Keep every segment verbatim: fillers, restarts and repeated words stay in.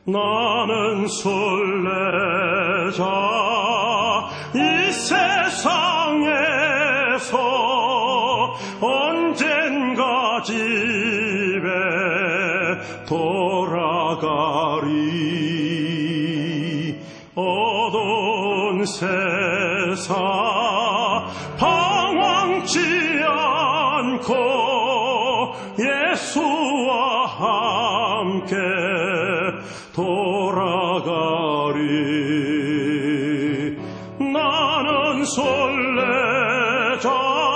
나는 순례자 이 세상에서 언젠가 집에 돌아가리. 어두운 세상 방황치 않고 예수와 함께 돌아가리. 나는 순례자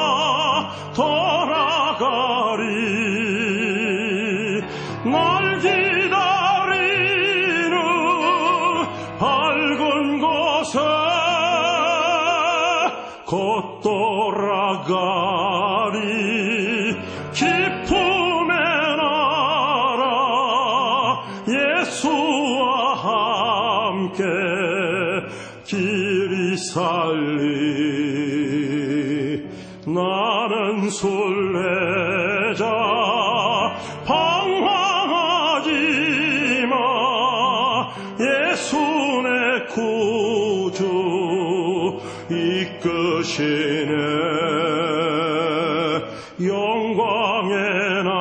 돌아가리. 날 기다리는 밝은 곳에 곧 돌아가리. 기쁨의 나라 예수와 함께 길이 살리. 나는 순례자 방황하지 마. 예수 내 구주 이끄시네. 영광의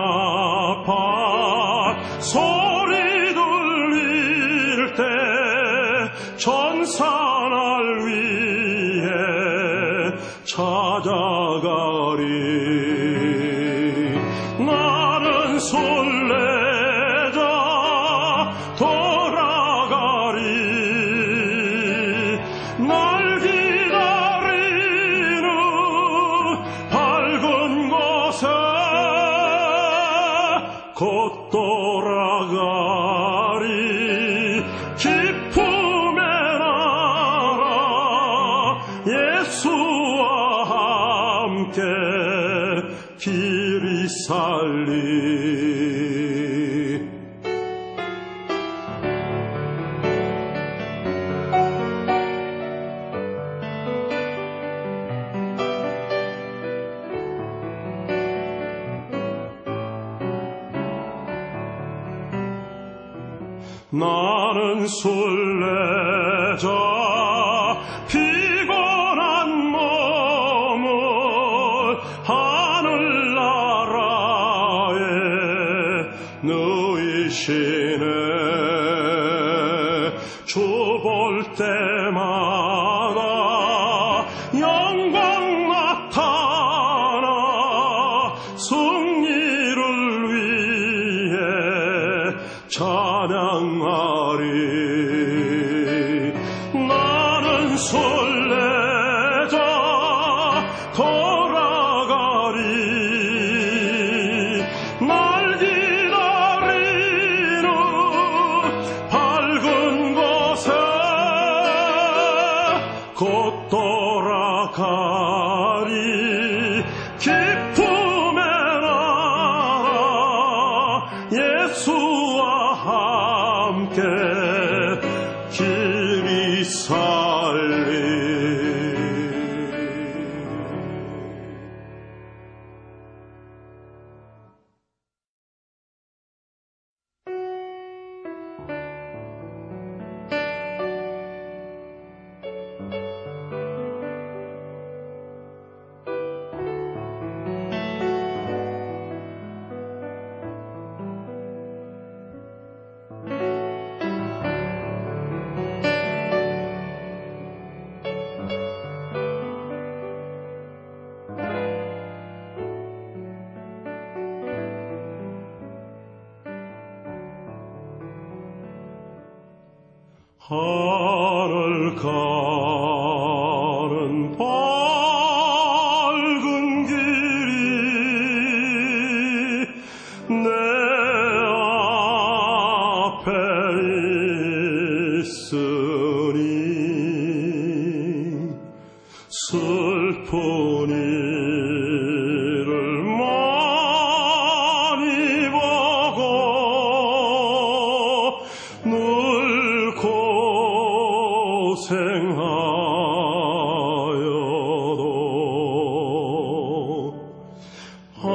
나팔 소리 들릴 때 천사 날 위해 찾아가리. 나는 순례자 돌아가리. 날 기다리는 밝은 곳에 곧 돌아가리. 기쁨의 나라 예수와 함께 길이 살리. 나는 순례자 피곤한 몸을 하늘나라에 누이시네. 주 볼 때마다 영광 나타나 승리를 위해 찬양하리. 나는 순례자 돌아가리. 날 기다리는 밝은 곳에 곧 돌아가리. 기쁨의 나라 예수와 함께 길이 살리. 하늘 가는 밝은 길이 내 앞에 있으니 슬픈 일을 많이 보고 늘 고생하여도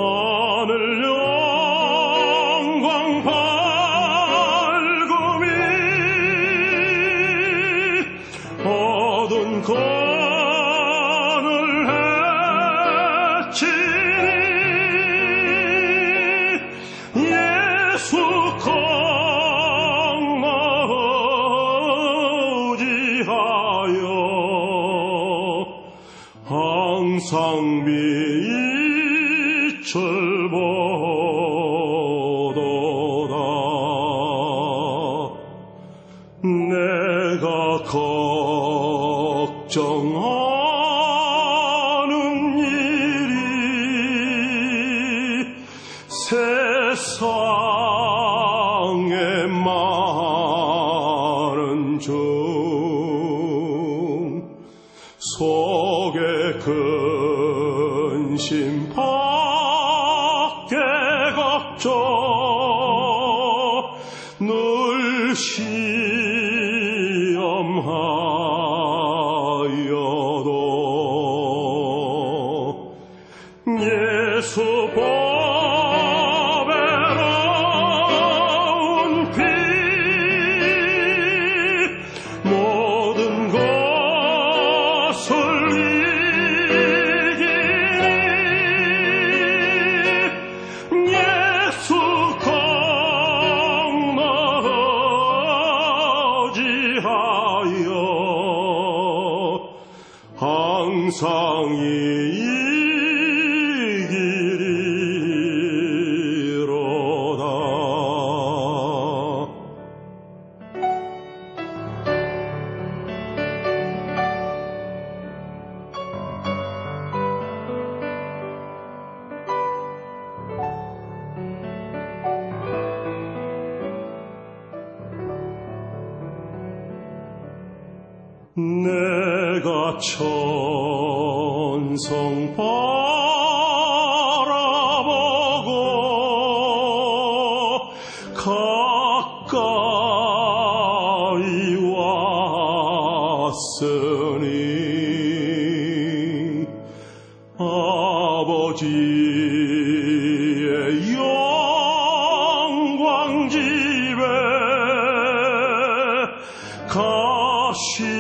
하늘 영광 밝음이 항상 빛을 보도다. 내가 걱정하는 일이 세상에 많은 중 속에 근심 밖에 걱정 늘 시험하여도 예수 보배로운 피 모든 것을 이기니 예수 공로지하여 항상 이기리로다. 내가 천성 바라보고 가까이 왔으니 아버지의 영광 집에 가시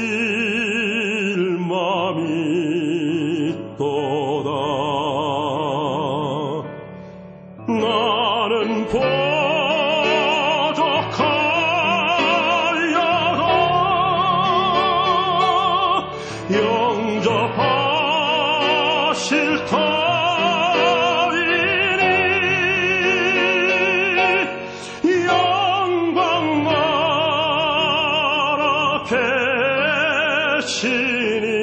나는 보족하여가 영접하실 터이니 영광 나라 계시니